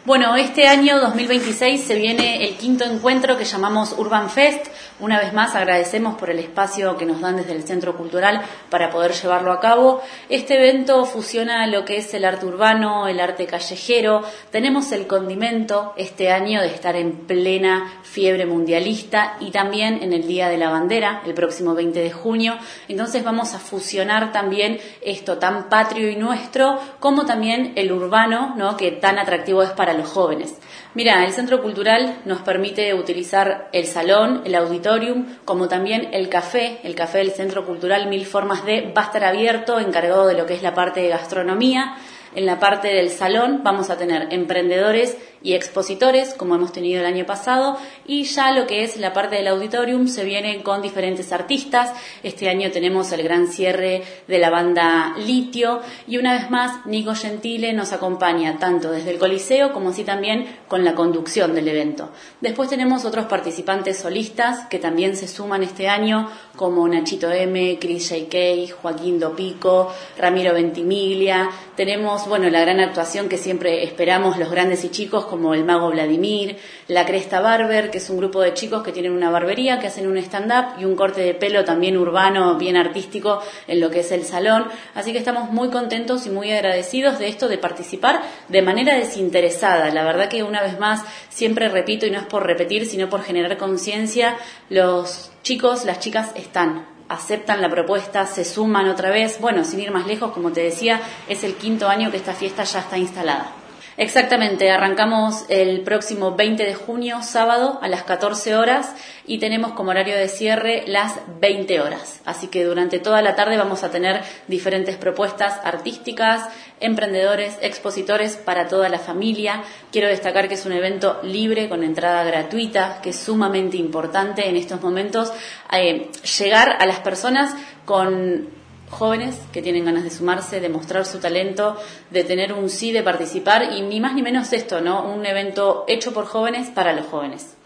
Bueno, este año 2026 se viene el quinto encuentro que llamamos Urban Fest. Una vez más agradecemos por el espacio que nos dan desde el Centro Cultural para poder llevarlo a cabo. Este evento fusiona lo que es el arte urbano, el arte callejero. Tenemos el condimento este año de estar en plena fiebre mundialista y también en el Día de la Bandera, el próximo 20 de junio. Entonces vamos a fusionar también esto tan patrio y nuestro como también el urbano, ¿no?, que tan atractivo es para los jóvenes. Mira, el Centro Cultural nos permite utilizar el salón, el auditorium, como también el café del Centro Cultural Mil Formas de va a estar abierto, encargado de lo que es la parte de gastronomía. En la parte del salón vamos a tener emprendedores y expositores, como hemos tenido el año pasado, y ya lo que es la parte del auditorium se viene con diferentes artistas. Este año tenemos el gran cierre de la banda Litio, y una vez más Nico Gentile nos acompaña tanto desde el Coliseo como así también con la conducción del evento. Después tenemos otros participantes solistas que también se suman este año, como Nachito M, Chris J.K., Joaquín Dopico, Ramiro Ventimiglia. Tenemos, la gran actuación que siempre esperamos los grandes y chicos, como el Mago Vladimir, La Cresta Barber, que es un grupo de chicos que tienen una barbería, que hacen un stand-up y un corte de pelo también urbano, bien artístico, en lo que es el salón. Así que estamos muy contentos y muy agradecidos de esto, de participar de manera desinteresada. La verdad que una vez más, siempre repito, y no es por repetir, sino por generar conciencia, los chicos, las chicas aceptan la propuesta, se suman otra vez. Sin ir más lejos, como te decía, es el quinto año que esta fiesta ya está instalada. Exactamente, arrancamos el próximo 20 de junio, sábado, a las 14 horas y tenemos como horario de cierre las 20 horas. Así que durante toda la tarde vamos a tener diferentes propuestas artísticas, emprendedores, expositores para toda la familia. Quiero destacar que es un evento libre con entrada gratuita, que es sumamente importante en estos momentos llegar a las personas con jóvenes que tienen ganas de sumarse, de mostrar su talento, de tener un sí, de participar y ni más ni menos esto, ¿no? Un evento hecho por jóvenes para los jóvenes.